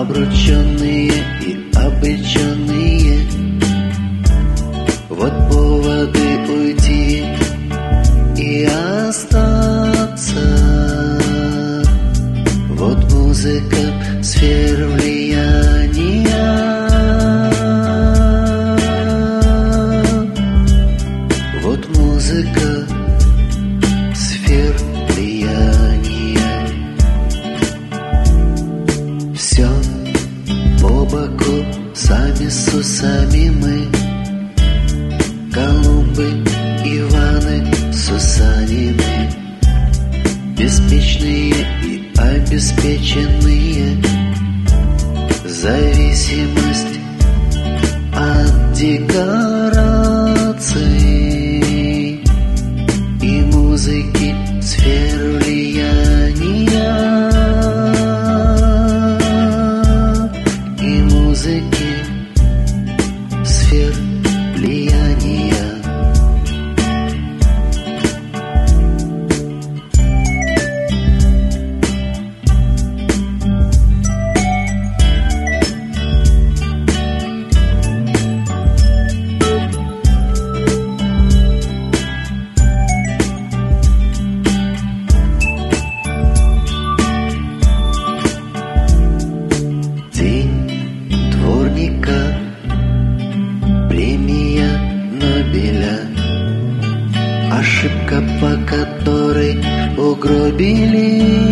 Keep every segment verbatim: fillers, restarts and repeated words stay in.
обрученные и обреченные. Вот поводы уйти и остаться. Вот музыка сфер влияния. Вот музыка сфер влияния. Все по боку, сами с усами мы, Колумбы, Иваны, Сусанины, беспечные и обеспеченные. Зависимость от декораций и музыки сфер влияния. И музыки сфер влияния. Премия Нобеля, ошибка, по которой угробили.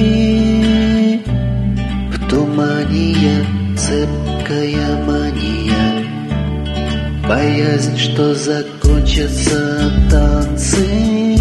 В тумане цепкая мания, боязнь, что закончатся танцы.